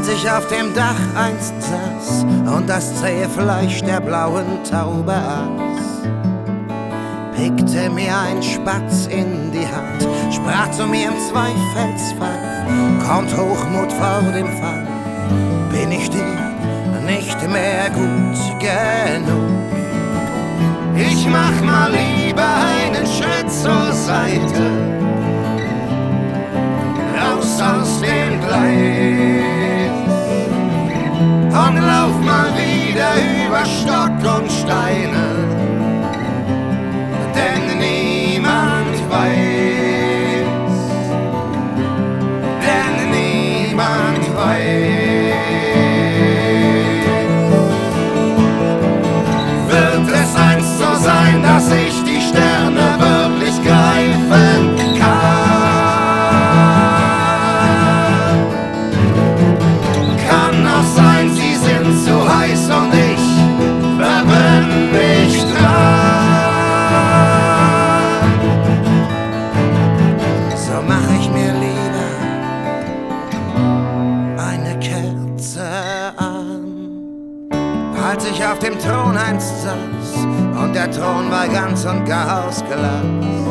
Als ich auf dem Dach einst saß und das zähe Fleisch der blauen Taube aß, pickte mir ein Spatz in die Hand, sprach zu mir im Zweifelsfall: kommt Hochmut vor dem Fall, bin ich dir nicht mehr gut genug. Ich mach mal lieber einen Schritt zur Seite, raus aus dem Gleis, und lauf mal wieder über Stock und Steine, denn niemand weiß, denn niemand weiß. Wird es einst so sein, dass ich die Sterne wirklich greifen kann? Kann auch sein, sie sind zu heiß und ich verbrenne mich dran. So mach ich mir lieber eine Kerze an. Als ich auf dem Thron einst saß und der Thron war ganz und gar aus Glas,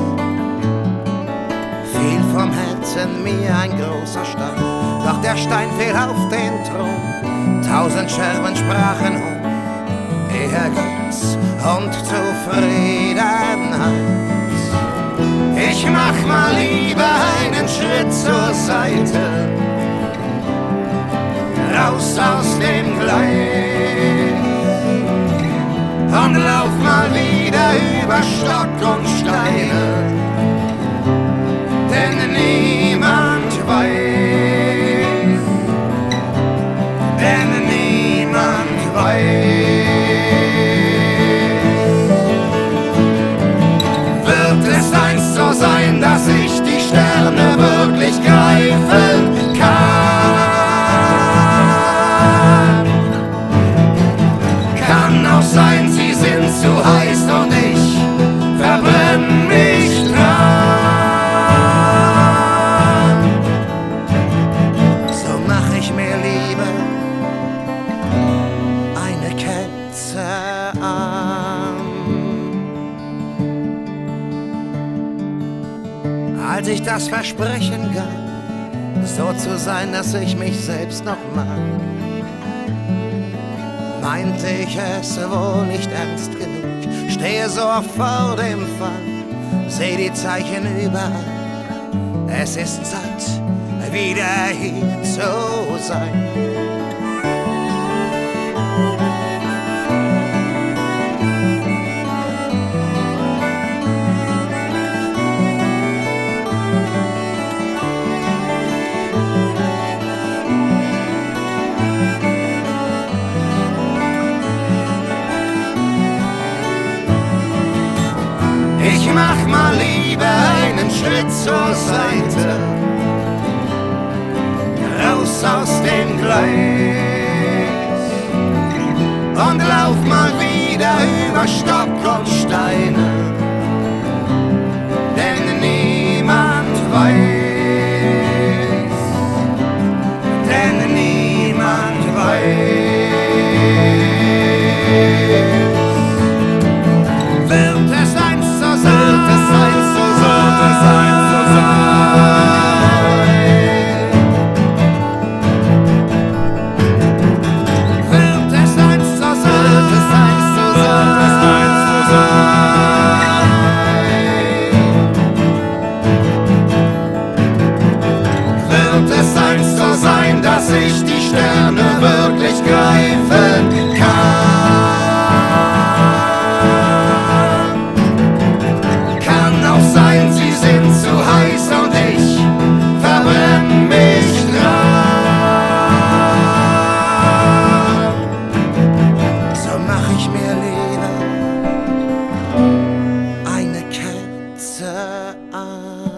fiel vom Herzen mir ein großer Stein, doch der Stein fiel auf den Thron. 1000 Scherben sprachen Ehrgeiz und Zufriedenheit. Ich mach mal lieber einen Schritt zur Seite, raus aus dem Gleis, und lauf mal wieder über Stock und Steine, denn niemand weiß, denn niemand weiß. Wird es einst so sein, dass ich die Sterne wirklich greifen kann? Kann auch sein, sie sind zu heiß und ich verbrenne mich dran. So mach ich mir lieber eine Kerze an. Als ich das Versprechen gab, so zu sein, dass ich mich selbst noch mag, meinte ich es wohl nicht ernst genug. Stehe so oft vor dem Fall, seh die Zeichen überall. Es ist Zeit, wieder hier zu sein. Ich mach mal lieber einen Schritt zur Seite, raus aus dem Gleis, und lauf mal wieder über Stock und Steine, denn niemand weiß, denn niemand weiß. Wird es einst so sein, wird es einst so sein, wird es einst so sein. Wird es einst so sein, wird es einst so sein, wird es einst so sein. Wird es einst so sein, dass ich die Sterne wirklich greifen kann? Sie sind zu heiß und ich verbrenne mich dran. So mach ich mir lieber eine Kerze an.